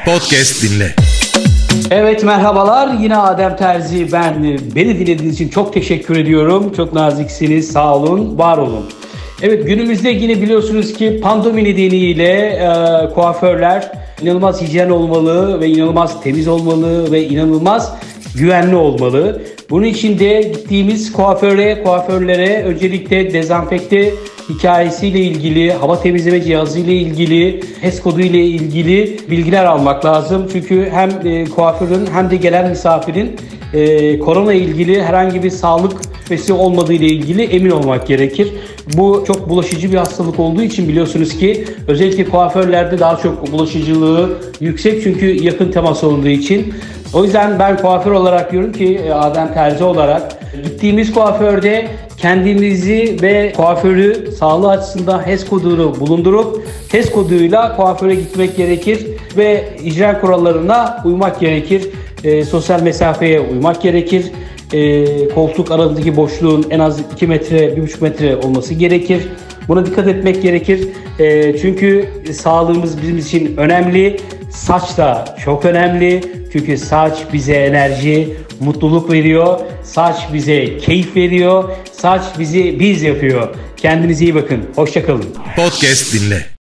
Podcast dinle. Evet, merhabalar. Yine Adem Terzi ben. Beni dinlediğiniz için çok teşekkür ediyorum. Çok naziksiniz. Sağ olun, var olun. Evet, günümüzde yine biliyorsunuz ki pandemi nedeniyle kuaförler inanılmaz hijyen olmalı ve inanılmaz temiz olmalı ve inanılmaz güvenli olmalı. Bunun için de gittiğimiz kuaförlere öncelikle dezenfekte hikayesiyle ilgili, hava temizleme cihazı ile ilgili, HES kodu ile ilgili bilgiler almak lazım. Çünkü hem kuaförün hem de gelen misafirin korona ile ilgili herhangi bir sağlık şüphesi olmadığı ile ilgili emin olmak gerekir. Bu çok bulaşıcı bir hastalık olduğu için biliyorsunuz ki özellikle kuaförlerde daha çok bulaşıcılığı yüksek, çünkü yakın temas olduğu için. O yüzden ben kuaför olarak diyorum ki, Adem Terzi olarak gittiğimiz kuaförde kendimizi ve kuaförü sağlığı açısından HES kodunu bulundurup HES koduyla kuaföre gitmek gerekir ve hijyen kurallarına uymak gerekir. Sosyal mesafeye uymak gerekir. Koltuk arasındaki boşluğun en az 2 metre, 1,5 metre olması gerekir. Buna dikkat etmek gerekir. Çünkü sağlığımız bizim için önemli. Saç da çok önemli. Çünkü saç bize enerji, mutluluk veriyor. Saç bize keyif veriyor. Saç bizi biz yapıyor. Kendinize iyi bakın. Hoşça kalın. Podcast dinle.